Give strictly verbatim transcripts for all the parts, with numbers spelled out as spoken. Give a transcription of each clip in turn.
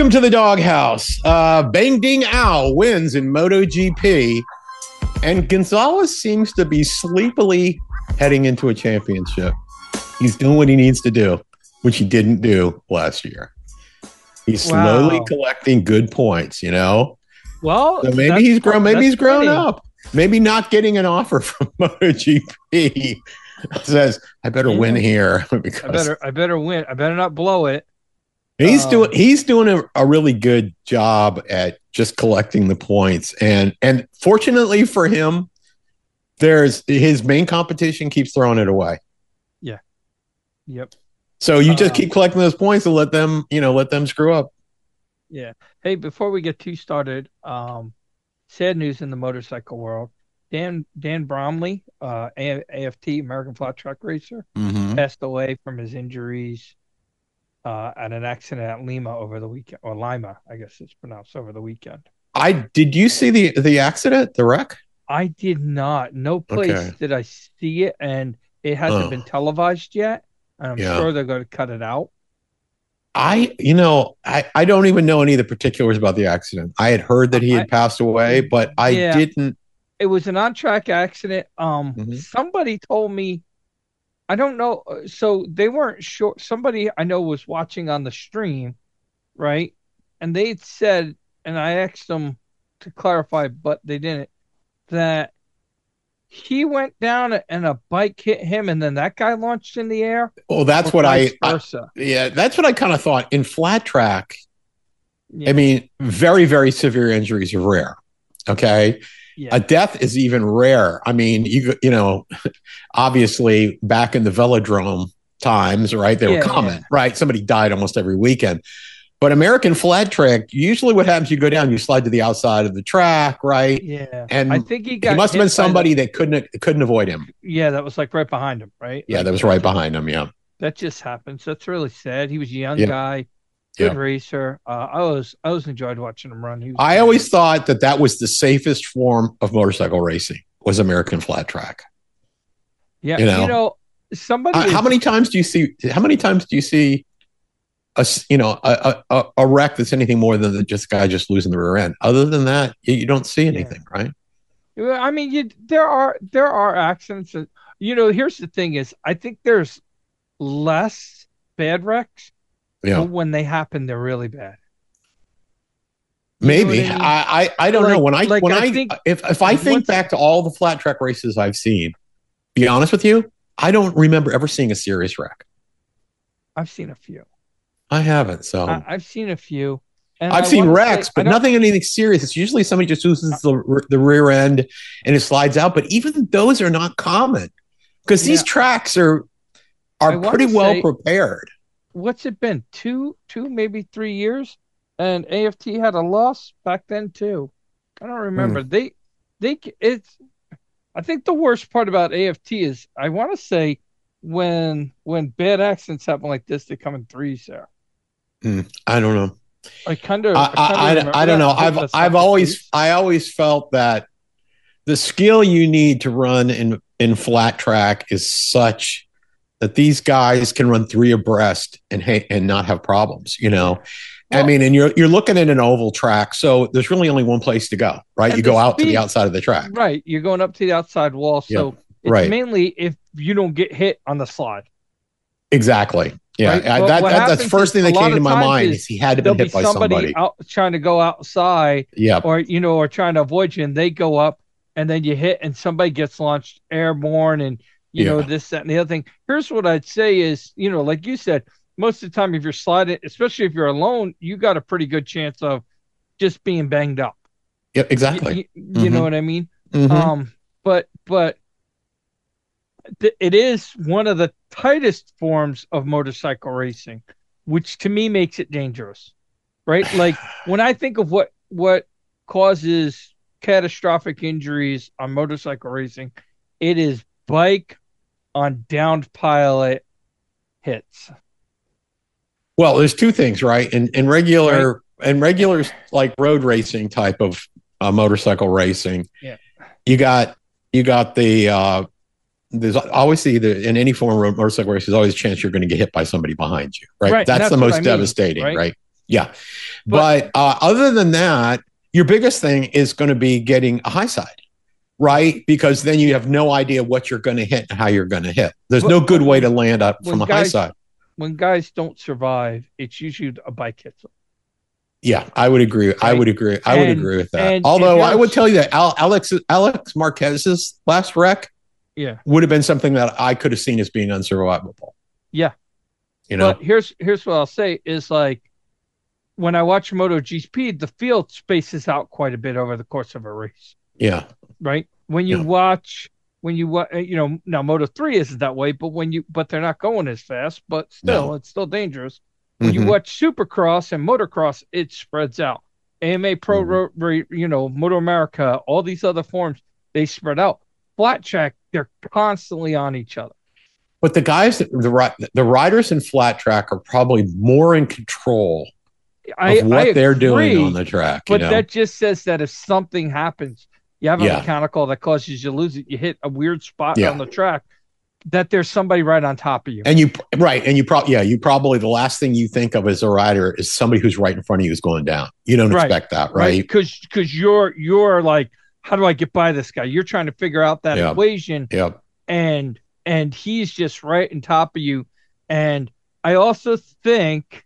Welcome to the doghouse. Uh, Bang Ding Ao wins in MotoGP, and Gonzalez seems to be sleepily heading into a championship. He's doing what he needs to do, which he didn't do last year. He's slowly Wow. collecting good points, you know? Well, So maybe that's he's grown. Maybe that's he's grown funny. up. Maybe not getting an offer from MotoGP says, "I better Yeah. win here," I because better, I better win. I better not blow it. he's Um, doing he's doing a, a really good job at just collecting the points. And and fortunately for him, there's his main competition keeps throwing it away. Yep. So you just Uh, keep collecting those points and let them, you know, let them screw up. Yeah. Hey, before we get too started, um, sad news in the motorcycle world. Dan Dan Bromley, uh, A- AFT American Flat Track Racer, Mm-hmm. passed away from his injuries uh, at an accident at Lima over the weekend, or Lima, I guess it's pronounced, over the weekend. I did you see the the accident, the wreck? I did not. No place Okay. did I see it, and it hasn't Oh. been televised yet. And I'm Yeah. sure they're going to cut it out. I, you know, I, I don't even know any of the particulars about the accident. I had heard that he had I- passed away, but I Yeah. didn't. It was an on-track accident. Um, Mhm. somebody told me, I don't know. uh, So they weren't sure. Somebody I know was watching on the stream, right? And they said, and I asked them to clarify, but they didn't, that he went down and a bike hit him, and then that guy launched in the air. Well, that's or what I, vice I versa. yeah, that's what I kind of thought. In flat track, Yeah, I mean, very, very severe injuries are rare. Okay. yeah, A death is even rare. I mean, you you know, obviously back in the velodrome times, right? They Yeah, were common, yeah. right? Somebody died almost every weekend. But American flat track, usually what happens, you go down, you slide to the outside of the track, right? yeah. And I think he got. he must have hit been by somebody the- that couldn't couldn't avoid him. Yeah, that was like right behind him, right? Yeah, Like, that was right behind him. Yeah. That just happens. That's really sad. He was a young Yeah. guy, good Yeah. racer. Uh, I was I always enjoyed watching him run. He was I always thought that that was the safest form of motorcycle racing was American flat track. yeah. you know, You know, somebody. Uh, how is- many times do you see? How many times do you see a s- you know a, a a wreck that's anything more than the just guy just losing the rear end? Other than that, you, you don't see anything, right? Well, I mean, you there are there are accidents. That, you know, here's the thing: is I think there's less bad wrecks, Yeah, but when they happen, they're really bad. You know maybe. what I mean? I, I I don't know. Like- When I like, when I I, think if if I think once- back to all the flat track races I've seen, be honest with you, I don't remember ever seeing a serious wreck. I've seen a few. I haven't. So I, I've seen a few. And I've I seen wanna wrecks, say- I but don't- nothing anything serious. It's usually somebody just loses the the rear end and it slides out. But even those are not common because these Yeah. tracks are I are wanna pretty well say- prepared. What's it been? Two, two, maybe three years, and A F T had a loss back then too. I don't remember. Hmm. They, they, it's. I think the worst part about A F T is I want to say when when bad accidents happen like this, they come in threes there. Hmm. I don't know. I kind of. I, I, I, I don't know. I've I've always I always felt that the skill you need to run in in flat track is such that these guys can run three abreast and ha- and not have problems. You know, I Well- mean, and you're you're looking at an oval track, so there's really only one place to go, right? And You the go out to speed- the outside of the track, right. You're going up to the outside wall, so it's right. mainly if you don't get hit on the slide. Exactly. Yeah, Right? I- But that, what that that's happens the first is thing a that lot came to of my times mind is is he had to There'll be be hit by somebody, somebody. out trying to go outside, Yeah, or you know, or trying to avoid you, and they go up, and then you hit, and somebody gets launched airborne, and you know Yeah. this, that, and the other thing. Here's what I'd say is, you know, like you said, most of the time if you're sliding, especially if you're alone, you got a pretty good chance of just being banged up. yeah, You, exactly. you- you know Mhm. what I mean? Mhm. Um, but but th- it is one of the tightest forms of motorcycle racing, which to me makes it dangerous, right? Like when I think of what what causes catastrophic injuries on motorcycle racing, it is bike on downed pilot hits. Well, there's two things, right? In in regular in regular like road racing type of uh, motorcycle racing, Yeah. you got you got the uh, there's obviously the in any form of motorcycle race, there's always a chance you're going to get hit by somebody behind you, right? Right, and That's, that's the what most I mean, devastating, right? right? Yeah. But, but uh, other than that, your biggest thing is going to be getting a high side, right? Because then you have no idea what you're going to hit and how you're going to hit. There's but, no good way to land up from a guys, high side. When guys don't survive, it's usually a bike hits them. Yeah, I would agree. Right? I would agree. I and, would agree with that. Although I would tell you that Alex Alex Marquez's last wreck, yeah, would have been something that I could have seen as being unsurvivable. Yeah, you know. But here's here's what I'll say is like when I watch MotoGP, the field spaces out quite a bit over the course of a race. Yeah. Right. When you yeah. watch, when you watch, you know, now Moto three isn't that way, but when you, but they're not going as fast, but still, no. it's still dangerous. When mm-hmm. you watch Supercross and Motocross, it spreads out. A M A Pro, mm-hmm. you know, Moto America, all these other forms, they spread out. Flat track, they're constantly on each other. But the guys, the the riders in flat track are probably more in control I, of what I they're agree, doing on the track. But you know? that just says that if something happens, you have a yeah. mechanical that causes you to lose it, you hit a weird spot yeah. on the track, that there's somebody right on top of you. And you, right. And you probably, yeah, you probably, the last thing you think of as a rider is somebody who's right in front of you is going down. You don't right. expect that, right? Because right. because you're, you're like, how do I get by this guy? You're trying to figure out that yeah. equation. Yeah. And, and he's just right on top of you. And I also think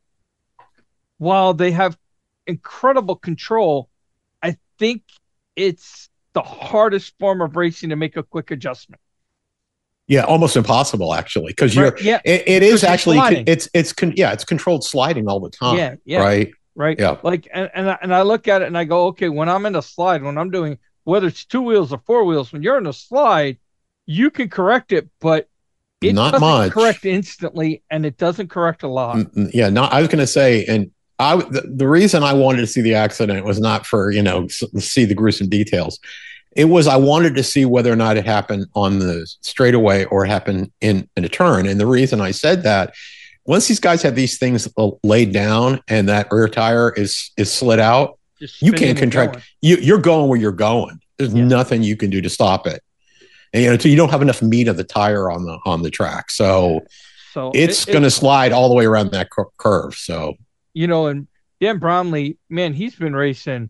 while they have incredible control, I think it's the hardest form of racing to make a quick adjustment. Yeah, almost impossible actually, because you're. Right, yeah, it, it is actually sliding. it's it's con, yeah it's controlled sliding all the time. Yeah, yeah, right, right. Yeah, like and and I, and I look at it and I go, okay, when I'm in a slide, when I'm doing whether it's two wheels or four wheels, when you're in a slide, you can correct it, but it not doesn't much. correct instantly, and it doesn't correct a lot. Yeah, no, I was going to say, and I the, the reason I wanted to see the accident was not for you know see the gruesome details. It was I wanted to see whether or not it happened on the straightaway or happened in, in a turn. And the reason I said that, once these guys have these things laid down and that rear tire is is slid out, you can't contract. You, you're going where you're going. There's yeah. nothing you can do to stop it. And you know, so you don't have enough meat of the tire on the on the track. So, so it's it, going to it, slide all the way around that cur- curve. So you know, and Dan Bromley, man, he's been racing.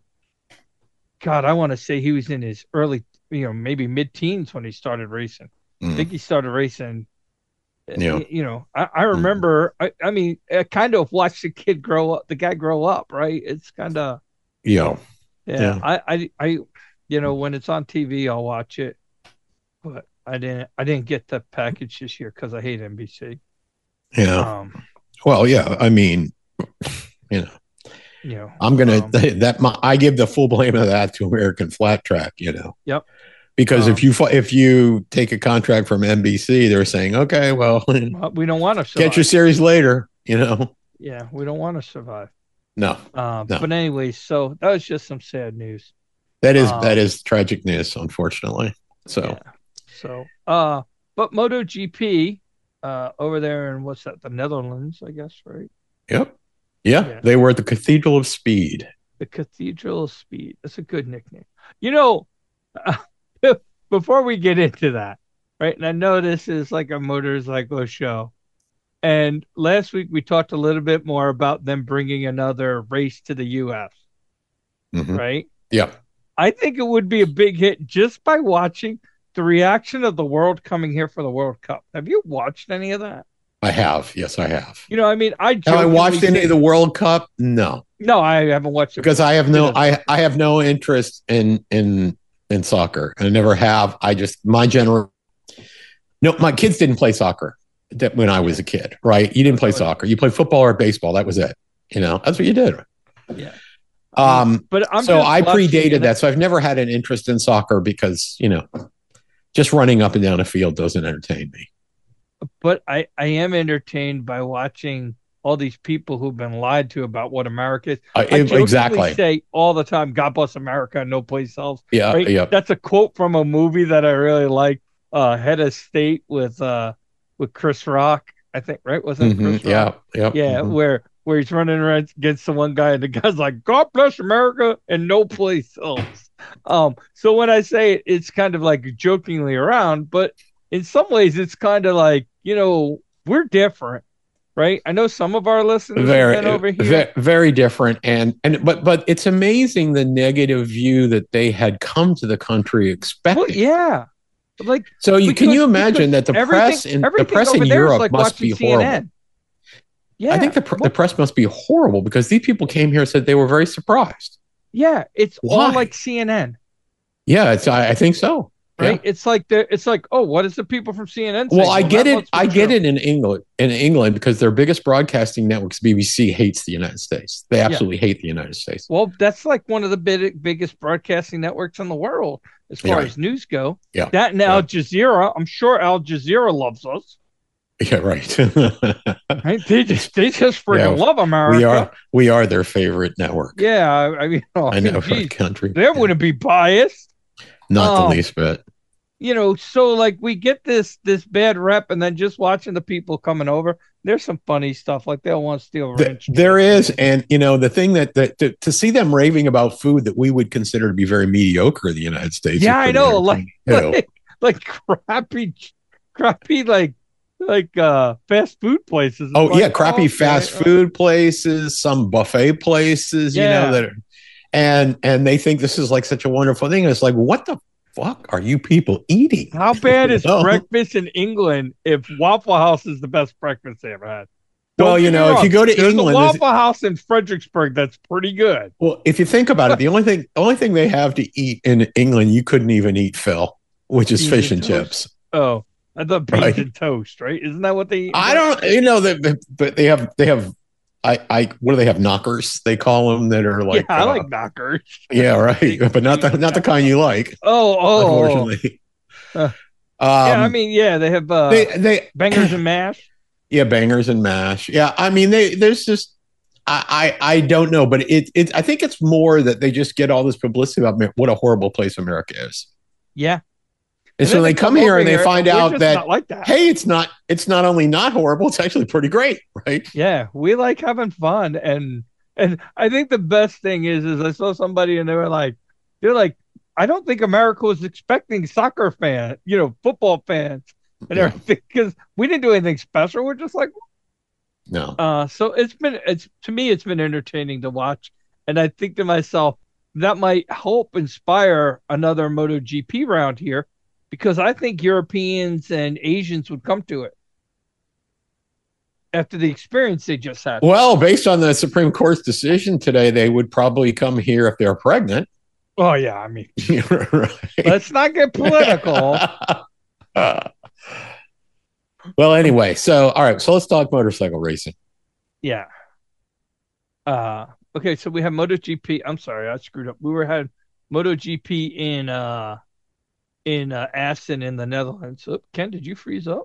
God, I want to say he was in his early, you know, maybe mid-teens when he started racing. Mm. I think he started racing. Yeah. You know, I, I remember. Mm. I, I mean, I kind of watched the kid grow up, the guy grow up, right? It's kind of. Yeah. yeah. Yeah. I, I, I, you know, when it's on T V, I'll watch it, but I didn't. I didn't get the package this year because I hate N B C. Yeah. Um, well, yeah. I mean, you know. You know, I'm gonna um, that my, I give the full blame of that to American Flat Track. You know. Yep. Because um, if you if you take a contract from N B C, they're saying, okay, well, we don't want to survive. Get your series later. You know. Yeah, we don't want to survive. No. Um, no. But anyway, so that was just some sad news. That is um, that is tragic news, unfortunately. So. Yeah. So, uh, but MotoGP, uh, over there in what's that? The Netherlands, I guess, right? Yep. Yeah, yeah, they were at the Cathedral of Speed. The Cathedral of Speed. That's a good nickname. You know, uh, before we get into that, right? And I know this is like a motorcycle show. And last week we talked a little bit more about them bringing another race to the U S. Mm-hmm. Right? Yeah. I think it would be a big hit just by watching the reaction of the world coming here for the World Cup. Have you watched any of that? I have. Yes, I have. You know, I mean, I have I watched any of the World Cup? No. No, I haven't watched it because I have no I, I have no interest in in in soccer. I never have. I just my general No, my kids didn't play soccer when I was a kid, right? You didn't play soccer. You played football or baseball. That was it. You know, that's what you did. Yeah. Um but I'm so I predated that. So I've never had an interest in soccer because, you know, just running up and down a field doesn't entertain me. But I, I am entertained by watching all these people who've been lied to about what America is. Uh, I exactly. say all the time, God bless America, no place else. Yeah, right? yeah. That's a quote from a movie that I really like, uh, Head of State with uh, with Chris Rock, I think, right? Wasn't mm-hmm. it Chris Rock? Yeah, yeah. Yeah, mm-hmm. where where he's running around against the one guy and the guy's like, God bless America and no place else. Um, so when I say it, it's kind of like jokingly around, but in some ways it's kind of like, you know, we're different. right? I know some of our listeners very, have been over here. very, very different. And and but but it's amazing the negative view that they had come to the country expecting. Well, yeah, like so you because, can you imagine that the press in the press in Europe like must be C N N. horrible. Yeah, I think the the press must be horrible because these people came here and said they were very surprised. Yeah, it's Why? all like C N N. Yeah, it's I, I think so. Right? Yeah. It's like the it's like, oh, what is the people from C N N saying? Well, I well, get it. I get true. it in England in England because their biggest broadcasting networks, B B C, hates the United States. They absolutely yeah. hate the United States. Well, that's like one of the big, biggest broadcasting networks in the world as far right. as news go. Yeah. That and yeah. Al Jazeera. I'm sure Al Jazeera loves us. Yeah, right. right? They just they just freaking yeah, love America. We are we are their favorite network. Yeah, I mean, oh, I know for the country. They yeah. wouldn't be biased. Not um, the least bit. You know, so like we get this this bad rep, and then just watching the people coming over, there's some funny stuff. Like they'll want to steal ranch. The, there is, and you know, the thing that, that to, to see them raving about food that we would consider to be very mediocre in the United States. Yeah, I know, like, like like crappy, crappy, like. like uh fast food places. Oh like, yeah, crappy oh, fast okay. food places, some buffet places, yeah. you know, that are, and and they think this is like such a wonderful thing. And it's like, what the fuck are you people eating? How bad is know? breakfast in England if Waffle House is the best breakfast they ever had? Don't well, you know, wrong. if you go to There's England, a Waffle House in Fredericksburg that's pretty good. Well, if you think about it, the only thing the only thing they have to eat in England, you couldn't even eat, Phil, which is Beans fish and, and chips. Oh. I thought beans right. and toast, right? Isn't that what they eat? I don't, you know, they, but they have, they have, I, I, what do they have? Knockers, they call them that are like, yeah, I uh, like knockers. Yeah, right. But not the, not the kind you like. Oh, oh, unfortunately. Uh, um, yeah, I mean, yeah, they have uh, they, they bangers and mash. Yeah, bangers and mash. Yeah, I mean, they, there's just, I, I, I don't know, but it, it, I think it's more that they just get all this publicity about what a horrible place America is. Yeah. And, and so they come, come here and they find out that, like that, hey, it's not it's not only not horrible, it's actually pretty great, right? Yeah, we like having fun, and and I think the best thing is is I saw somebody and they were like, they're like, I don't think America was expecting soccer fans, you know, football fans, and yeah. everything because we didn't do anything special. We're just like, no. Uh, so it's been it's to me it's been entertaining to watch, and I think to myself that might help inspire another MotoGP round here. Because I think Europeans and Asians would come to it after the experience they just had. Well, based on the Supreme Court's decision today, they would probably come here if they're pregnant. Oh, yeah. I mean, right. Let's not get political. uh, well, anyway, so, all right. So let's talk motorcycle racing. Yeah. Uh, okay. So we have MotoGP. I'm sorry. I screwed up. We were had MotoGP in, uh, in uh, Assen in the Netherlands. So, Ken, did you freeze up?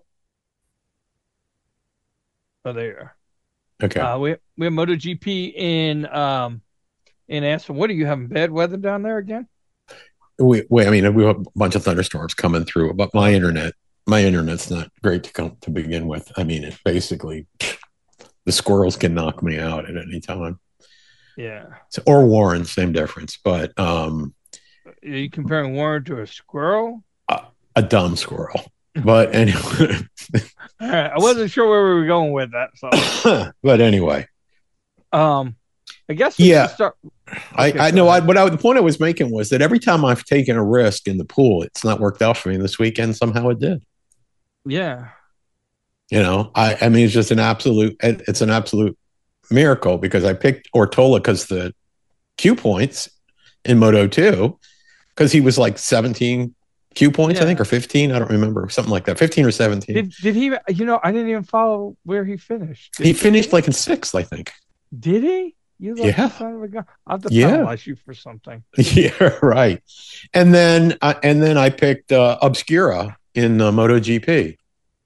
Oh, there you are. Okay. Uh, we we have MotoGP in um in Assen. What are you having bad weather down there again? We, we I mean we have a bunch of thunderstorms coming through, but my internet my internet's not great to come to begin with. I mean, it's basically the squirrels can knock me out at any time. Yeah. So, or Warren, same difference, but um. Are you comparing Warren to a squirrel? A, a dumb squirrel. But anyway. All right. I wasn't sure where we were going with that. So. But anyway. Um, I guess we yeah. Start... Okay, I, I know. I, what I, the point I was making was that every time I've taken a risk in the pool, it's not worked out for me. This weekend, somehow it did. Yeah. You know, I, I mean, it's just an absolute, it's an absolute miracle because I picked Ortola because the Q points in Moto two. Because he was like seventeen Q points, yeah. I think, or fifteen. I don't remember. Something like that. fifteen or seventeen. Did, did he, you know, I didn't even follow where he finished. Did he finished he? like in sixth, I think. Did he? You like yeah. Son of a gun. I'll have to yeah. penalize you for something. Yeah, right. And then, uh, and then I picked uh, Obscura in uh, MotoGP.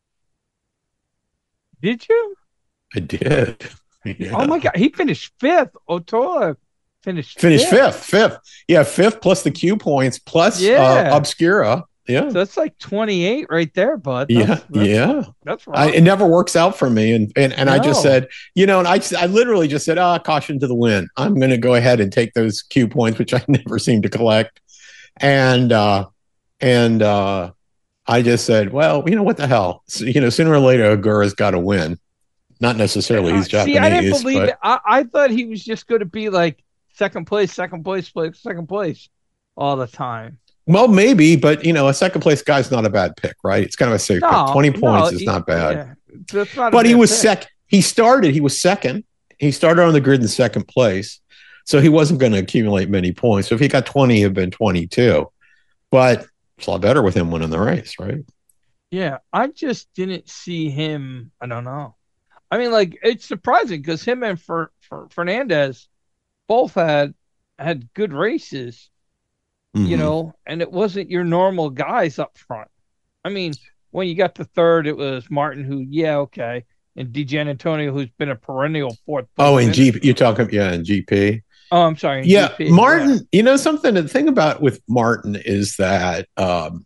Did you? I did. Yeah. Oh, my God. He finished fifth. Otola. Finished Finished fifth. fifth, fifth. Yeah, fifth plus the Q points plus yeah. uh, Obscura. Yeah. So that's like twenty-eight right there, bud. That's, yeah. That's, yeah. That's right. I, it never works out for me. And and, and no. I just said, you know, and I, I literally just said, ah, oh, caution to the wind. I'm going to go ahead and take those Q points, which I never seem to collect. And, uh, and, uh, I just said, well, you know, what the hell? So, you know, sooner or later, Agura's got to win. Not necessarily he's Uh, see, I didn't Japanese, believe but it. I, I thought he was just going to be like second place, second place, place, second place all the time. well, maybe, but you know, a second place guy's not a bad pick, right? It's kind of a safe pick. No, twenty no, points is he- not bad. yeah, that's not. A But he bad was pick. sec. He started. He was second. He started on the grid in second place, so he wasn't going to accumulate many points. So if he got twenty, he'd been twenty-two. But it's a lot better with him winning the race, right? Yeah, I just didn't see him. I don't know. I mean, like it's surprising because him and for, for Fernandez both had had good races, Mhm. you know, and it wasn't your normal guys up front. I mean, when you got to third, it was Martin, who, yeah, okay, and DeGan Antonio, who's been a perennial fourth. Oh, and G, finisher. you're talking, yeah, and G P. Oh, I'm sorry. in Yeah, G P, Martin. yeah. You know something. The thing about with Martin is that um,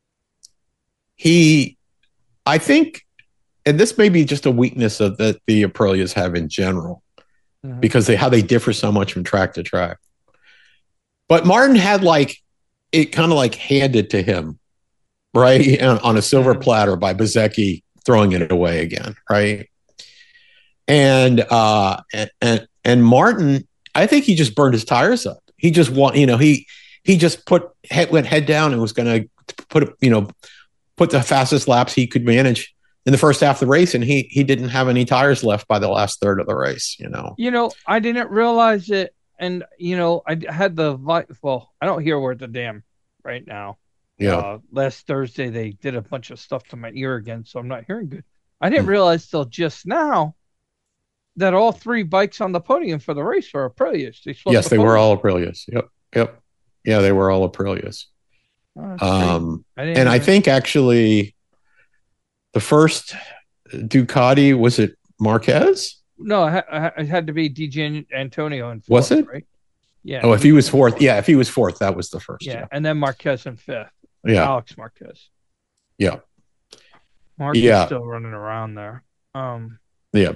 he, I think, and this may be just a weakness of that the Aprilias have in general, Mhm. because they how they differ so much from track to track. But Martin had like it kind of like handed to him, right, on, on a silver Mhm. platter by Bezzecchi throwing it away again, right? And uh, and and, and Martin, I think he just burned his tires up. He just want, you know, he he just put head, went head down and was going to put, you know, put the fastest laps he could manage in the first half of the race, and he he didn't have any tires left by the last third of the race. You know, You know, I didn't realize it, and you know, I had the vi- well, I don't hear worth a damn right now. yeah. Uh, last Thursday they did a bunch of stuff to my ear again, so I'm not hearing good. I didn't Hmm. realize till just now that all three bikes on the podium for the race were Aprilias. They swept Yes, the they were podium. all Aprilias. Yep, yep, yeah, they were all Aprilias. Oh, that's great. Um, I didn't and I even- think actually the first Ducati, was it Marquez? no, it ha- it had to be D J Antonio in fourth, Was it? right? Yeah. Oh, if he was fourth, yeah, if he was fourth, that was the first. yeah, Yeah, and then Marquez in fifth. yeah, Alex Marquez. yeah, Mark is Yeah. still running around there. Um, yeah.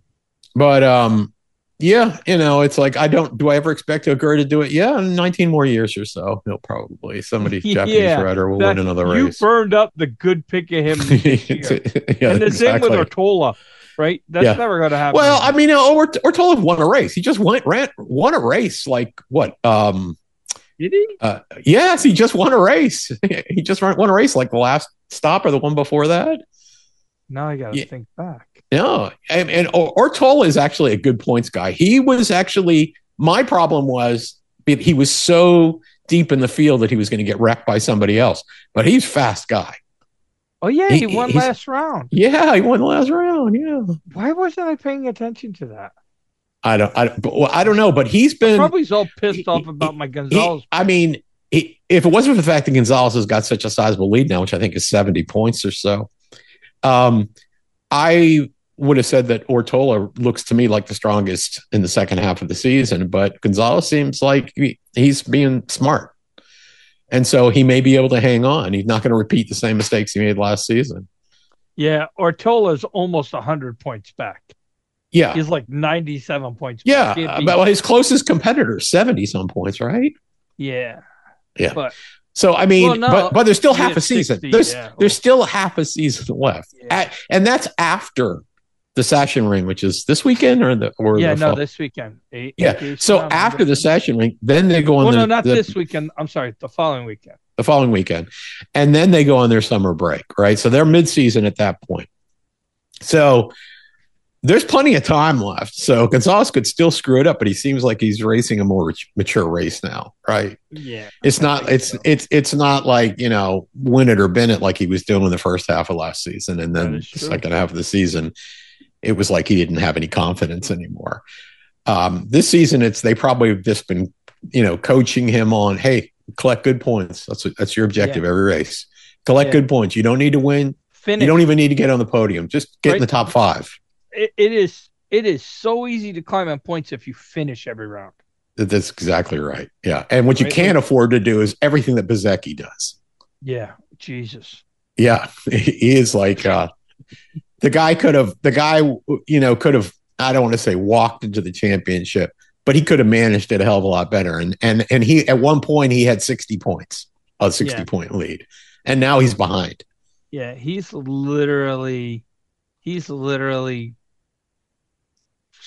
But um, yeah, you know, it's like I don't. Do I ever expect Ogura to do it? Yeah, in nineteen more years or so, he'll probably somebody Japanese Yeah, rider will that- win another you race. burned up the good pick of him this year. yeah, and the same with exactly. Ortola, right? That's Yeah. never going to happen. Well, I mean, Ort- Ortola won a race. He just went ran won a race. Like what? Um, did he? uh, yes, he just won a race. he just won won a race like the last stop or the one before that. Now I got to Yeah. think back. No, and, and Ortola is actually a good points guy. He was actually my problem was he was so deep in the field that he was going to get wrecked by somebody else. But he's a fast guy. Oh yeah, He- he, won he's- last round. Yeah, he won the last round. Yeah, Why wasn't I paying attention to that? I don't, I don't, well, I don't know, but he's been. Probably he's all pissed he- off he- about my he- Gonzalez. I mean, he, if it wasn't for the fact that Gonzalez has got such a sizable lead now, which I think is seventy points or so, um, I would have said that Ortola looks to me like the strongest in the second half of the season, but Gonzalez seems like he, he's being smart. And so he may be able to hang on. He's not going to repeat the same mistakes he made last season. Yeah, Ortola's almost one hundred points back. Yeah. He's like ninety-seven points Yeah. back. Can't Uh, be- but his closest competitor, seventy some points, right? yeah. Yeah. But So, I mean, Well, no, but, but there's still he half had a season. sixty, There's, yeah. there's still half a season left. Yeah. At- and that's after the Session Ring, which is this weekend or the, or yeah, the no, fall? this weekend. Eight, Yeah. eight days So from now, after Monday. the Session Ring, then they go on Well, the, no, not the, this weekend. I'm sorry, the following weekend. the following weekend. And then they go on their summer break, right? So they're mid-season at that point. So there's plenty of time left. So Gonzalez could still screw it up, but he seems like he's racing a more mature race now, right? Yeah. It's I not think it's so. it's it's not like, you know, win it or bin it like he was doing in the first half of last season. And then That the is true. second half of the season, it was like he didn't have any confidence anymore. Um, this season, it's they probably have just been, you know, coaching him on, hey, collect good points. That's what, that's your objective every race. Collect Yeah. good points. You don't need to win. Finish. You don't even need to get on the podium. Just get in Right. the top five. it, it is it is so easy to climb on points if you finish every round. That's exactly right. Yeah. And what you Right, can't like- afford to do is everything that Bezzecchi does. Yeah. Jesus. Yeah. He is like uh the guy could have the guy, you know, could have, I don't want to say walked into the championship, but he could have managed it a hell of a lot better. And and and he at one point he had sixty points, a sixty Yeah. point lead. And now he's behind. Yeah, he's literally he's literally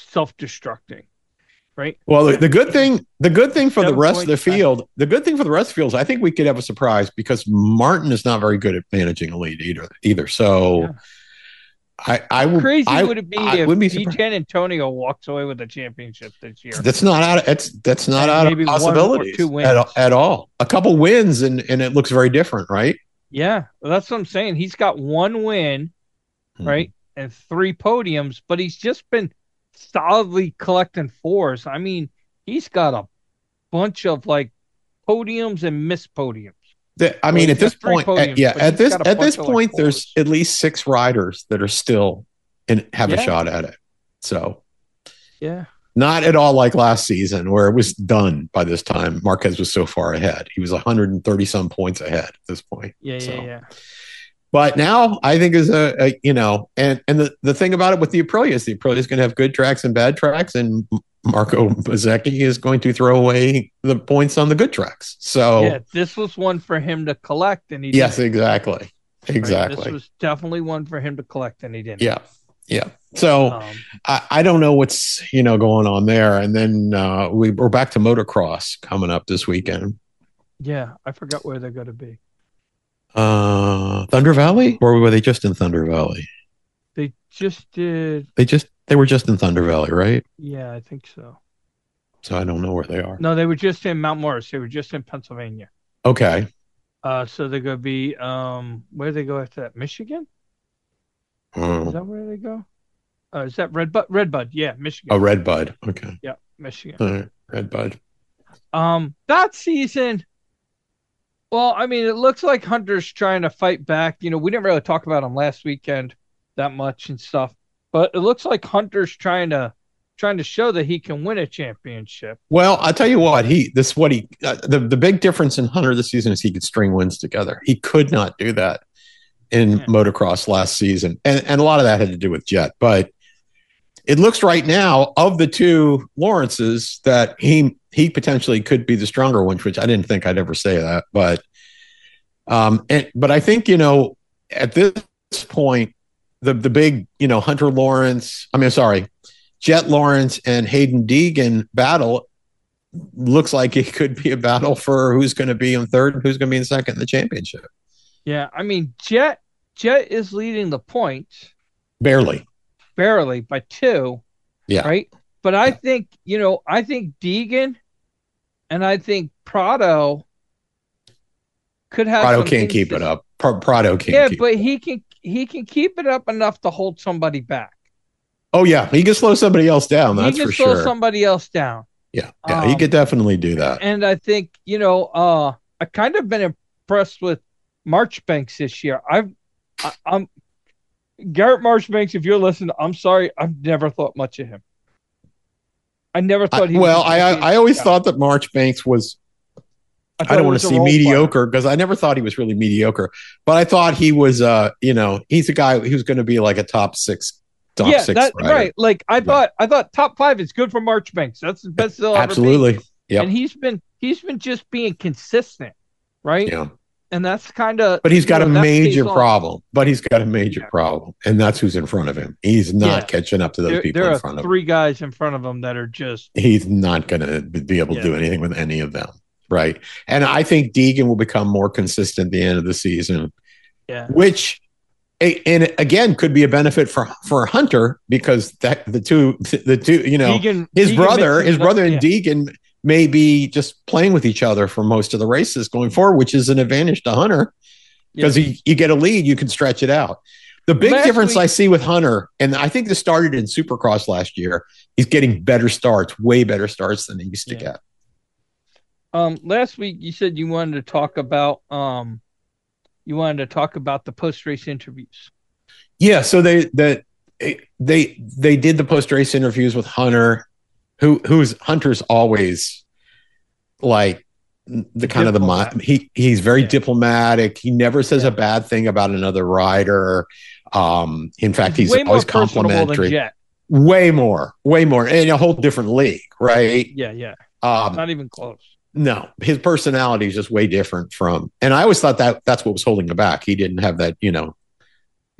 self-destructing, right? Well, the, the good thing, the good thing for Seven the rest of the points back. field, the good thing for the rest of the field is I think we could have a surprise because Martin is not very good at managing a lead either. Either, so Yeah. I, I How would. crazy I, would it be I if would be D surprised. J Antonio walks away with the championship this year? That's not out. Of, it's that's not And out of maybe one or possibilities two wins. at, at all. A couple wins and and it looks very different, right? Yeah, well, that's what I'm saying. He's got one win, right, and three podiums, but he's just been solidly collecting fours. I mean, he's got a bunch of like podiums and missed podiums. The, I Well, mean, he's at this got three point, podiums, at, yeah, but at he's this got a at bunch this of, like, point, there's fours. at least six riders that are still and have a Yeah. shot at it. So Yeah. not at all like last season where it was done by this time. Marquez was so far ahead; he was one hundred thirty some points ahead at this point. Yeah, So. yeah, yeah. But now I think is a, a you know, and and the, the thing about it with the Aprilia is the Aprilia is going to have good tracks and bad tracks, and Marco Bezzecchi is going to throw away the points on the good tracks. So Yeah, this was one for him to collect, and he yes, didn't. exactly, Right? exactly. This was definitely one for him to collect, and he didn't. Yeah, yeah. So Um, I, I don't know what's you know going on there, and then uh, we we're back to motocross coming up this weekend. yeah, I forgot where they're going to be. Uh, Thunder Valley, or were they just in Thunder Valley? They just did. They just they were just in Thunder Valley, right? Yeah, I think so. So I don't know where they are. No, they were just in Mount Morris. They were just in Pennsylvania. Okay. Uh, so they're going to be um, where they go after that? Michigan? Oh. Is that where they go? Uh, is that Red Bud? Red Bud, yeah, Michigan. Oh, Red Bud. Okay. Yeah, Michigan. All right. Red Bud. Um, that season. Well, I mean, it looks like Hunter's trying to fight back. You know, we didn't really talk about him last weekend that much and stuff, but it looks like Hunter's trying to trying to show that he can win a championship. Well, I'll tell you what, he this what he uh, the the big difference in Hunter this season is he could string wins together. He could not do that in Yeah. motocross last season, and and a lot of that had to do with Jet. But it looks right now of the two Lawrences that he he potentially could be the stronger one, which I didn't think I'd ever say that, but um, and but I think you know at this point the the big you know Hunter Lawrence, I mean sorry, Jet Lawrence and Hayden Deegan battle looks like it could be a battle for who's going to be in third and who's going to be in second in the championship. Yeah, I mean, Jet Jet is leading the points Barely. barely by two, Yeah. right? But I Yeah. think, you know, I think Deegan and I think Prado could have Prado some can't keep it up. Pr- Prado can't Yeah, keep but it up. he can he can keep it up enough to hold somebody back. Oh, yeah. He can slow somebody else down. That's he can for slow sure. somebody else down. Yeah. Yeah. he Um, could definitely do that. And I think, you know, uh, I kind of been impressed with Marchbanks this year. I've, I, I'm Garrett Marchbanks. If you're listening, I'm sorry. I've never thought much of him. I never I, thought he. well, was I gonna be I a always guy. thought that Marchbanks was, I, I thought don't he want was to a see role player. mediocre because I never thought he was really mediocre, but I thought he was, uh, you know, he's a guy who's going to be like a top six, top Yeah, six. that, rider. right. Like I thought, I thought top five is good for Marchbanks. That's the best they'll ever be. Absolutely. Yep. And he's been he's been just being consistent, right? Yeah. And that's kind of. But he's got you know, a that major pays off. problem. But he's got a major Yeah. problem, and that's who's in front of him. He's not Yeah. catching up to those There, people there in are front of him. three guys in front of him that are just. He's not going to be able to Yeah. do anything with any of them, right? And I think Deegan will become more consistent at the end of the season, Yeah. which, and again, could be a benefit for for Hunter because that the two the two you know Deegan, his Deegan brother mixes his it brother up, and yeah. Deegan may be just playing with each other for most of the races going forward, which is an advantage to Hunter. Because Yeah. you get a lead, you can stretch it out. The big Last difference week- I see with Hunter, and I think this started in Supercross last year, he's getting better starts, way better starts than he used to Yeah. get. Um, last week you said you wanted to talk about um, you wanted to talk about the post race interviews. Yeah, so they that they they did the post race interviews with Hunter, who who's Hunter's always like the kind of the Diplomat. he he's very Yeah. diplomatic. He never says Yeah. a bad thing about another rider. Um, in fact, he's, way more always personable than complimentary. Jet. Way more, way more, in a whole different league, right? Yeah, yeah, Um, not even close. no, his personality is just way different from, and I always thought that that's what was holding him back. He didn't have that, you know, you know,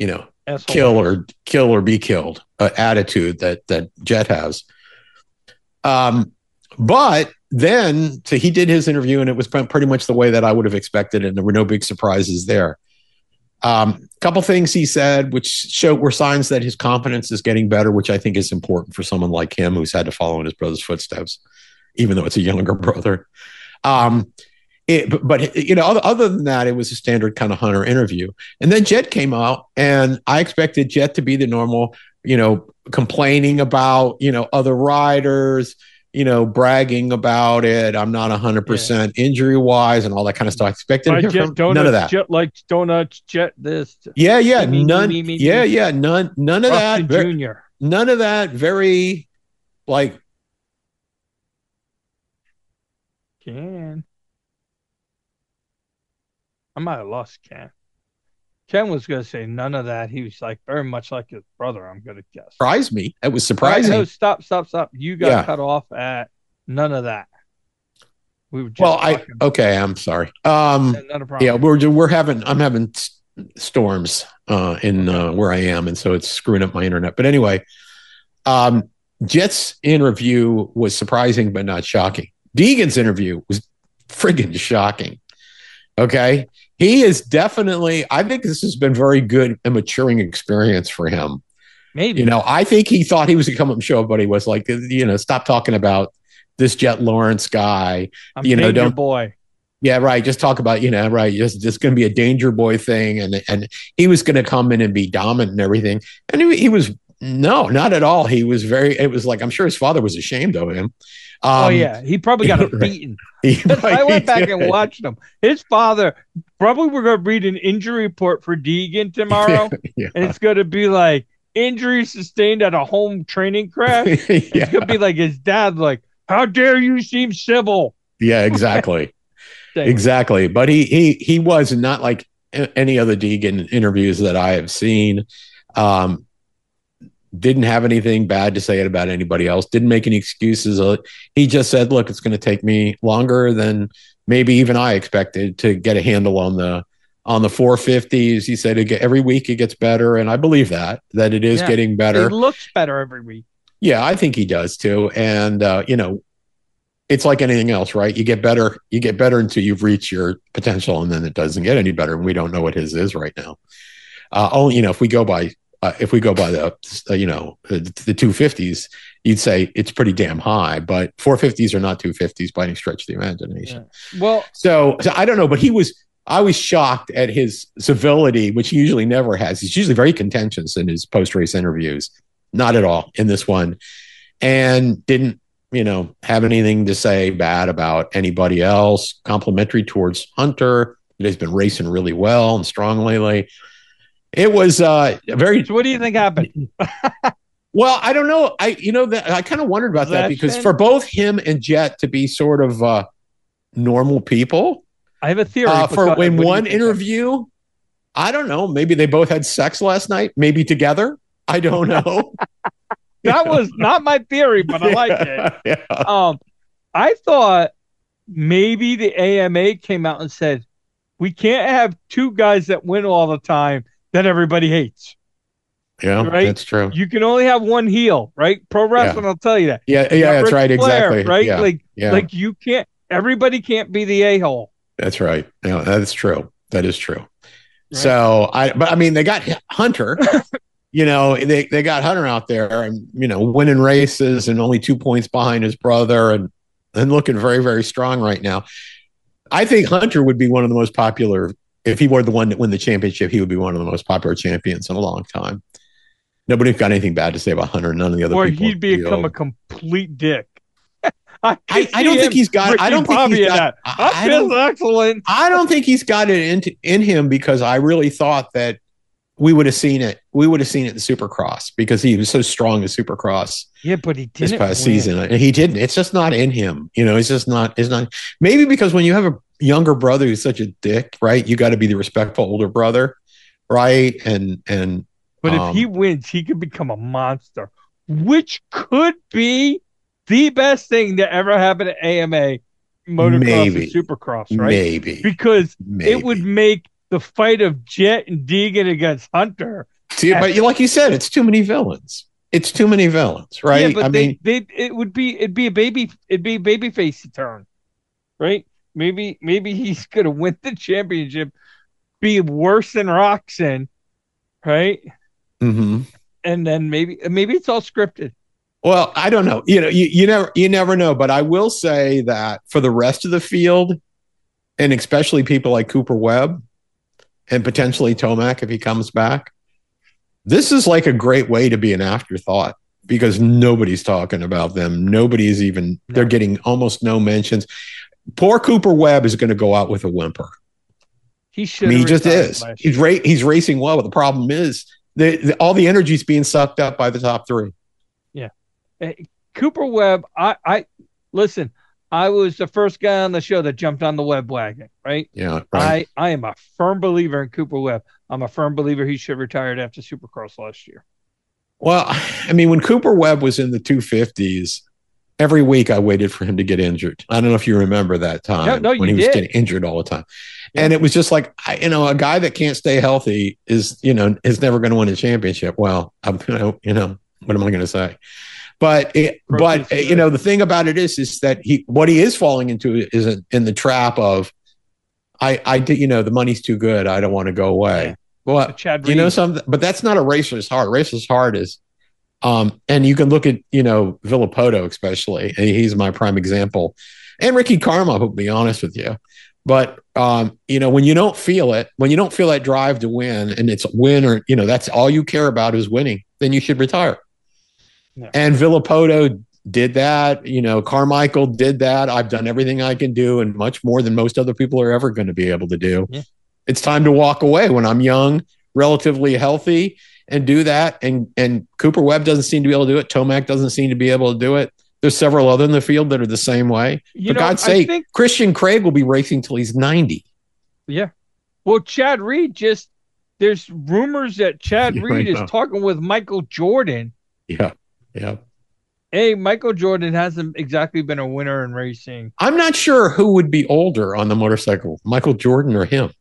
Asshole. kill or kill or be killed uh, attitude that that Jet has. Um, but then so he did his interview, and it was pretty much the way that I would have expected, and there were no big surprises there. A um, couple things he said, which showed were signs that his confidence is getting better, which I think is important for someone like him who's had to follow in his brother's footsteps, even though it's a younger brother. Um, it, but, but, you know, other, other than that, it was a standard kind of Hunter interview. And then Jet came out, and I expected Jet to be the normal, you know, complaining about, you know, other riders, you know, bragging about it. I'm not one hundred percent yeah. injury wise and all that kind of stuff. I expected to hear Jet from donuts, none of that. Jet likes donuts, Jet this. Yeah, yeah, me, none. Me, me, me, yeah, me. yeah, none. None of Austin that. Junior None of that. Very, like. Ken. I might have lost Ken. Ken was going to say none of that. He was like very much like his brother, I'm going to guess. Surprised me. It was surprising. Right, no, stop, stop, stop. You got yeah. cut off at none of that. We were just well, I okay. I'm sorry. Um, yeah, not a problem. Yeah, we're we're having. I'm having storms uh, in uh, where I am, and so it's screwing up my internet. But anyway, um, Jet's interview was surprising but not shocking. Deegan's interview was friggin' shocking. Okay. He is definitely, I think this has been very good and maturing experience for him. Maybe. You know, I think he thought he was going to come up and show everybody was like, you know, stop talking about this Jet Lawrence guy. I'm you know, don't boy. Yeah, right. Just talk about, you know, right. Just just going to be a danger boy thing. And and he was going to come in and be dominant and everything. And he, he was, no, not at all. He was very, it was like, I'm sure his father was ashamed of him. Um, oh, yeah. He probably got right. beaten. He, I went back and watched him. His father, probably we're going to read an injury report for Deegan tomorrow. yeah. And it's going to be like injury sustained at a home training crash. yeah. It's going to be like his dad, like, how dare you seem civil? Yeah, exactly. exactly. But he, he, he was not like any other Deegan interviews that I have seen. Um, Didn't have anything bad to say about anybody else. Didn't make any excuses. He just said, look, it's going to take me longer than maybe even I expected to get a handle on the on the four fifties. He said every week it gets better. And I believe that, that it is yeah, getting better. It looks better every week. Yeah, I think he does too. And, uh, you know, it's like anything else, right? You get better, you get better until you've reached your potential, and then it doesn't get any better. And we don't know what his is right now. Uh, only, you know, if we go by Uh, if we go by the, uh, you know, the, the two fifties, you'd say it's pretty damn high, but four fifties are not two fifties by any stretch of the imagination. Yeah. Well, so, so I don't know, but he was, I was shocked at his civility, which he usually never has. He's usually very contentious in his post-race interviews. Not at all in this one. And didn't, you know, have anything to say bad about anybody else. Complimentary towards Hunter. He's been racing really well and strong lately. It was uh, very. So what do you think happened? Well, I don't know. I you know that I kind of wondered about that because for both him and Jet to be sort of uh, normal people, I have a theory. Uh, for in one interview, I don't know. Maybe they both had sex last night. Maybe together. I don't know. That was not my theory, but I like it. Yeah. Um, I thought maybe the A M A came out and said we can't have two guys that win all the time that everybody hates. Yeah, right? That's true. You can only have one heel, right? Pro wrestling, yeah. I'll tell you that. Yeah, yeah, that's Ric right. Flair, exactly. Right? Yeah. Like, yeah. like you can't. Everybody can't be the a-hole. That's right. Yeah, that's true. That is true. Right. So I, but I mean, they got Hunter. you know, they they got Hunter out there, and you know, winning races and only two points behind his brother, and and looking very very strong right now. I think Hunter would be one of the most popular. If he were the one that win the championship, he would be one of the most popular champions in a long time. Nobody's got anything bad to say about Hunter. None of the other or people. Or he'd become a complete dick. I, I, I don't think he's got. Ricky I don't think he's got. That. I, I feel excellent. I don't think he's got it in, in him because I really thought that we would have seen it. We would have seen it in Supercross because he was so strong in Supercross. Yeah, but he didn't this past win. season, and he didn't. It's just not in him. You know, it's just not. It's not. Maybe because when you have a younger brother who's such a dick, right? You got to be the respectful older brother, right? And and. But um, if he wins, he could become a monster, which could be the best thing that ever happened at A M A, motocross maybe, and supercross, right? Maybe. Because maybe. it would make the fight of Jet and Deegan against Hunter See, but you, like you said, it's too many villains. It's too many villains, right? Yeah, but I they, mean, they, it would be, it'd be a baby, it'd be a baby face turn, right? Maybe, maybe he's gonna win the championship, be worse than Roxanne, right? mm-hmm. And then maybe, maybe it's all scripted. Well, I don't know. You know, you, you never, you never know. But I will say that for the rest of the field, and especially people like Cooper Webb and potentially Tomac if he comes back, this is like a great way to be an afterthought because nobody's talking about them. Nobody's even, no. They're getting almost no mentions. Poor Cooper Webb is going to go out with a whimper. He should. I mean, he just is. He's ra- he's racing well, but the problem is the, the, all the energy is being sucked up by the top three. Yeah. Hey, Cooper Webb, I, I listen, I was the first guy on the show that jumped on the Webb wagon, right? Yeah. Right. I, I am a firm believer in Cooper Webb. I'm a firm believer he should have retired after Supercross last year. Well, I mean, when Cooper Webb was in the two fifties, every week I waited for him to get injured. I don't know if you remember that time no, no, when he did. was getting injured all the time. Yeah. And it was just like, you know, a guy that can't stay healthy is, you know, is never going to win a championship. Well, I'm, you know, you know, what am I going to say? But, it, but you know, the thing about it is, is that he, what he is falling into is in the trap of, I, I did, you know, the money's too good. I don't want to go away. Yeah. Well, Chad you know something, but that's not a racer's heart. Racer's heart is, um, and you can look at, you know, Villapoto especially, and he's my prime example, and Ricky Carmichael, to be honest with you. But um, you know, when you don't feel it, when you don't feel that drive to win, and it's win or you know, that's all you care about is winning, then you should retire. Yeah. And Villapoto did that. You know, Carmichael did that. I've done everything I can do, and much more than most other people are ever going to be able to do. Yeah. It's time to walk away when I'm young, relatively healthy, and do that. And and Cooper Webb doesn't seem to be able to do it. Tomac doesn't seem to be able to do it. There's several other in the field that are the same way. You For know, God's sake, think, Christian Craig will be racing till he's ninety. Yeah. Well, Chad Reed just, there's rumors that Chad yeah, Reed is talking with Michael Jordan. Yeah. Yeah. Hey, Michael Jordan hasn't exactly been a winner in racing. I'm not sure who would be older on the motorcycle, Michael Jordan or him.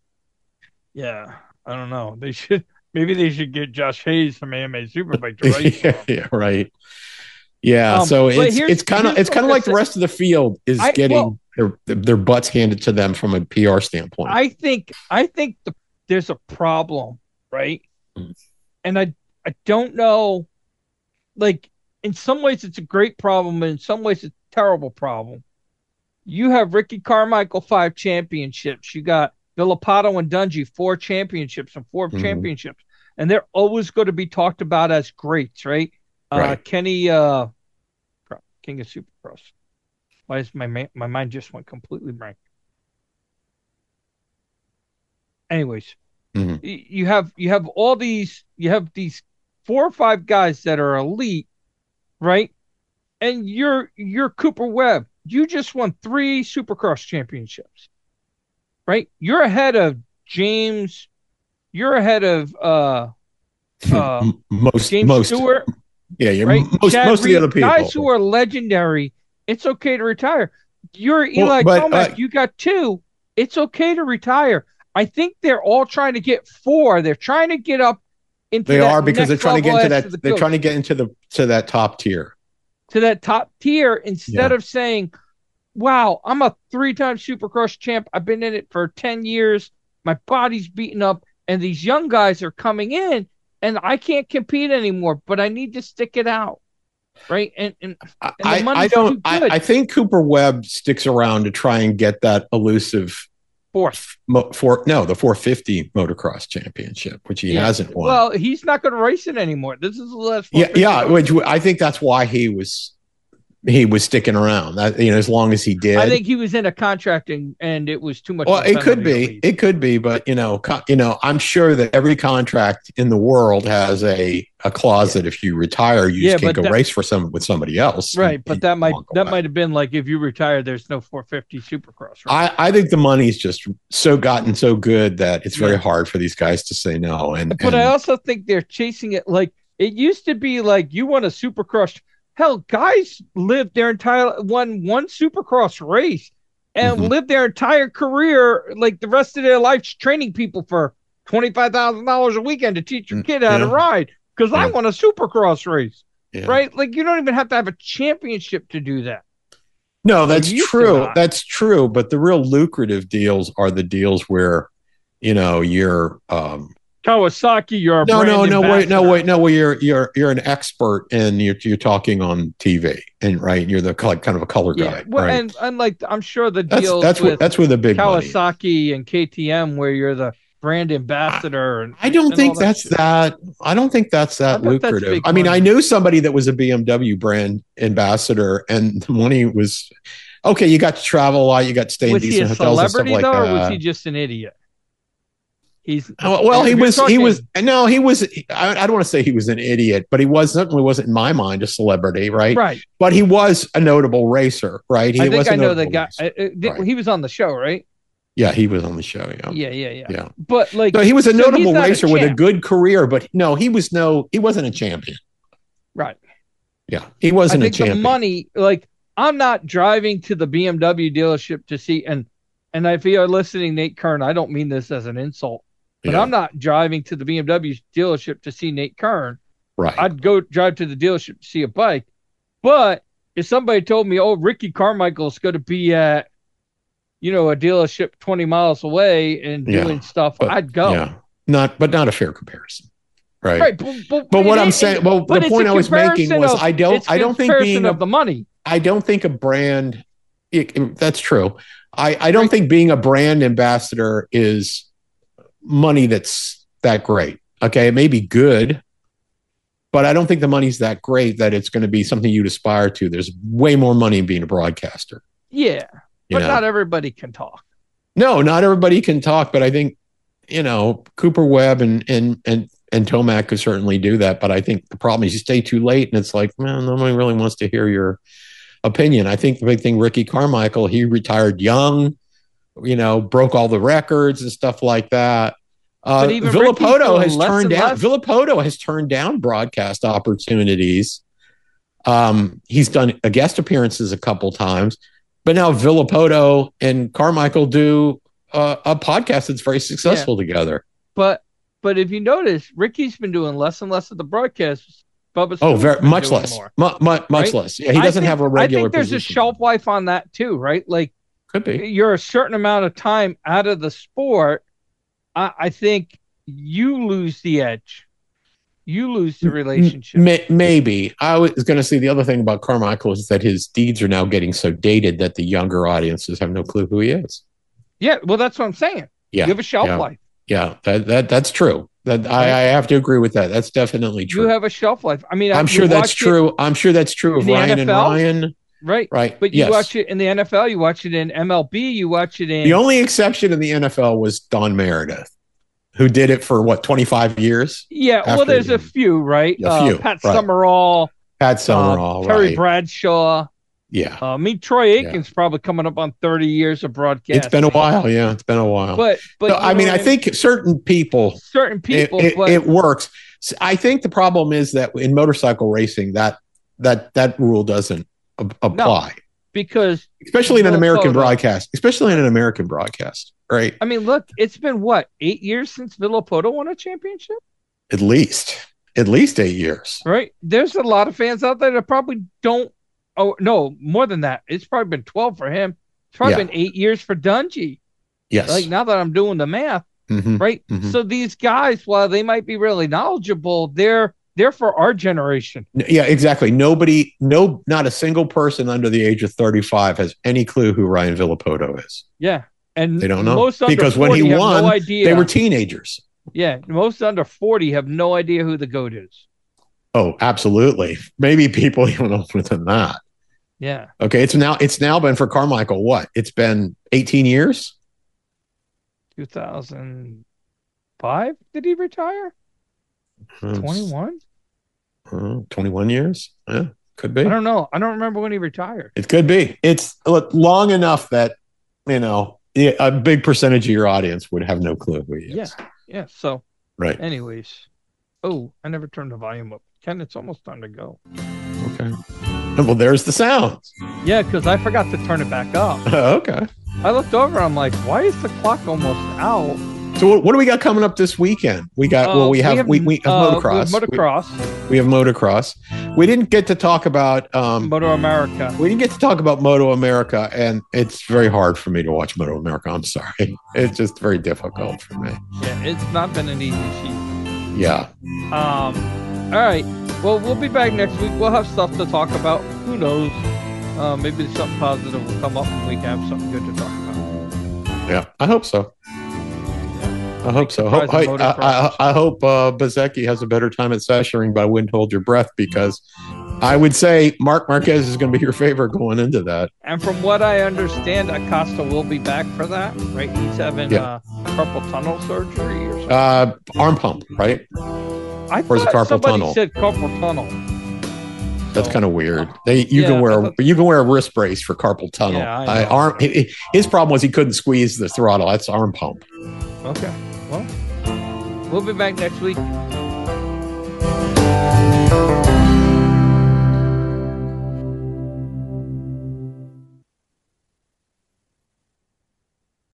Yeah. I don't know. They should, maybe they should get Josh Hayes from A M A Superbike to race. yeah, yeah, right. Yeah, um, so it's it's kind of it's kind of like the rest of the field is I, getting well, their their butts handed to them from a P R standpoint. I think I think the, there's a problem, right? Mm. And I I don't know, like in some ways it's a great problem, and in some ways it's a terrible problem. You have Ricky Carmichael five championships. You got Villapoto and Dungey four championships and four mm-hmm. championships, and they're always going to be talked about as greats, right? Right. Uh, Kenny, uh, King of Supercross. Why is my ma- my mind just went completely blank? Anyways, mm-hmm. y- you have you have all these you have these four or five guys that are elite, right? And you're you're Cooper Webb. You just won three Supercross championships, right? You're ahead of James. You're ahead of uh, uh, most James most. Stewart. Yeah, you're right? most, Chad most of the other people. Guys who are legendary, it's okay to retire. You're Eli well, but, Tomac, uh, you got two. It's okay to retire. I think they're all trying to get four. They're trying to get up into They that are because they're trying to get into that the they're trying to get into the to that top tier. To that top tier instead yeah. of saying, wow, I'm a three-time Supercross champ. I've been in it for ten years. My body's beaten up, and these young guys are coming in. And I can't compete anymore, but I need to stick it out, right? And and, and I, I don't. I, I think Cooper Webb sticks around to try and get that elusive fourth. Mo, four, no, the four fifty motocross championship, which he yeah. hasn't won. Well, he's not going to race it anymore. This is the last. Yeah, yeah. Which I think that's why he was. He was sticking around, that, you know, as long as he did. I think he was in a contract and, and it was too much. Well, it could be, it could be, but you know, co- you know, I'm sure that every contract in the world has a, a clause yeah. that if you retire, you yeah, just can't go that, race for some with somebody else. Right, and, but and that might that might have been like if you retire, there's no four fifty Supercross. Right? I, I think the money's just so gotten so good that it's very yeah. hard for these guys to say no. And but and, I also think they're chasing it like it used to be. Like you want a Supercross. Hell, guys lived their entire won one Supercross race and mm-hmm. lived their entire career, like the rest of their lives, training people for twenty-five thousand dollars a weekend to teach your kid how yeah. to ride because yeah. I want a supercross race, yeah. right? Like you don't even have to have a championship to do that. No, that's true. That's true. But the real lucrative deals are the deals where, you know, you're um, Kawasaki. You're a no, brand no, no, ambassador. wait, no, wait, no. Well, you're you're you're an expert, and you're you're talking on T V, and right, you're the like kind of a color yeah. guy, Well, right? and and like I'm sure the that's deals that's with where that's where the big Kawasaki money. and K T M, where you're the brand ambassador. And I don't and think that that's shit. that. I don't think that's that lucrative. That's I mean, money. I knew somebody that was a B M W brand ambassador, and the money was okay. You got to travel a lot. You got to stay was in he decent a hotels and stuff celebrity like though, that. or was he just an idiot? He's oh, well, he was. Talking, he was. No, he was. I, I don't want to say he was an idiot, but he was certainly wasn't in my mind a celebrity, right? Right. But he was a notable racer, right? He I think was I know the guy. racer. Uh, did, right. He was on the show, right? Yeah, he was on the show. Yeah, yeah, yeah, yeah. yeah. But like, so he was a so notable racer a with a good career, but no, he was no, he wasn't a champion. Right. Yeah, he wasn't I think a champion. The money, like, I'm not driving to the B M W dealership to see, and and if you're listening, Nate Kern, I don't mean this as an insult, but yeah. I'm not driving to the B M W dealership to see Nate Kern. Right. I'd go drive to the dealership to see a bike. But if somebody told me, oh, Ricky Carmichael's going to be at, you know, a dealership twenty miles away and doing yeah, stuff, but, I'd go. Yeah, not, but not a fair comparison. Right. Right. But, but, but what it, I'm saying, it, well, the point I was making was of, I don't, I don't think being of a, the money. I don't think a brand, it, it, that's true. I, I don't right. think being a brand ambassador is money that's that great. Okay. It may be good, but I don't think the money's that great that it's going to be something you'd aspire to. There's way more money in being a broadcaster. Yeah. You but know? Not everybody can talk. No, not everybody can talk, but I think, you know, Cooper Webb and, and, and, and Tomac could certainly do that. But I think the problem is you stay too late and it's like, man, nobody really wants to hear your opinion. I think the big thing, Ricky Carmichael, he retired young, you know, broke all the records and stuff like that. Uh, Villapoto has turned down, less. Villapoto has turned down broadcast opportunities. Um, he's done a guest appearances a couple times, but now Villapoto and Carmichael do uh, a podcast that's very successful yeah. together. But But if you notice, Ricky's been doing less and less of the broadcasts. Bubba's oh, very much less, more, mu- mu- much right? less. Yeah, he doesn't think, have a regular. I think there's position. a shelf life on that too, right? Like, could be. You're a certain amount of time out of the sport. I, I think you lose the edge. You lose the relationship. May, maybe. I was going to say the other thing about Carmichael is that his deeds are now getting so dated that the younger audiences have no clue who he is. Yeah, well, that's what I'm saying. Yeah, you have a shelf yeah. life. Yeah, that, that that's true. That I, I have to agree with that. That's definitely true. You have a shelf life. I mean, I'm sure that's true. I'm sure that's true of Ryan N F L? and Ryan. Right. Right. But you yes. watch it in the N F L, you watch it in M L B, you watch it in the only exception in the N F L was Don Meredith, who did it for what, twenty-five years? Yeah, well, there's a few, right? A few. Uh, Pat right. Summerall. Pat Summerall, uh, Terry right. Bradshaw. Yeah. Uh, I mean, Troy Aikens yeah. probably coming up on thirty years of broadcast. It's been a while. Yeah, it's been a while. But, but so, I mean, I think certain people, certain people, it, it, but, it works. I think the problem is that in motorcycle racing, that that that rule doesn't a- apply. No, because especially in an American broadcast, especially in an American broadcast, right? I mean, look, it's been what, eight years since Villapoto won a championship? At least, at least eight years. Right. There's a lot of fans out there that probably don't. Oh, no, more than that. It's probably been twelve for him. It's probably yeah. been eight years for Dungy. Yes. Like now that I'm doing the math, mm-hmm. right? Mm-hmm. So these guys, while they might be really knowledgeable, they're they're for our generation. Yeah, exactly. Nobody, no, not a single person under the age of thirty-five has any clue who Ryan Villapoto is. Yeah. And they don't know most because when he won, no idea. They were teenagers. Yeah. Most under forty have no idea who the GOAT is. Oh, absolutely. Maybe people even older than that. Yeah. Okay. It's now, it's now been for Carmichael. What? It's been eighteen years. two thousand five. Did he retire? twenty-one. Uh, twenty-one years. Yeah, could be. I don't know. I don't remember when he retired. It could be. It's long enough that, you know, a big percentage of your audience would have no clue who he is. Yeah. Yeah. So, right. Anyways. Oh, I never turned the volume up. Ken, it's almost time to go. Okay. Well, there's the sound. Yeah, because I forgot to turn it back up. Okay. I looked over. I'm like, why is the clock almost out? So what, what do we got coming up this weekend? We got uh, well, we have we have, we, we have uh, motocross. We have motocross. We, we have motocross. We didn't get to talk about um, Moto America. We didn't get to talk about Moto America, and it's very hard for me to watch Moto America. I'm sorry, it's just very difficult for me. Yeah, it's not been an easy season. Yeah. Um. All right. Well, we'll be back next week. We'll have stuff to talk about. Who knows? Uh, maybe something positive will come up, and we can have something good to talk about. Yeah, I hope so. I hope so. Hope, I, I, I, I hope uh, Bezzecchi has a better time at Sachsenring, but I wouldn't hold your breath because I would say Marc Marquez is going to be your favorite going into that. And from what I understand, Acosta will be back for that, right? He's having yeah. uh, carpal tunnel surgery or something. Uh, arm pump, right? I or is it carpal somebody tunnel? said carpal tunnel. That's so, kind of weird. They you yeah, can wear thought, you can wear a wrist brace for carpal tunnel. Yeah, I, arm. His problem was he couldn't squeeze the throttle. That's arm pump. Okay. Well. We'll be back next week.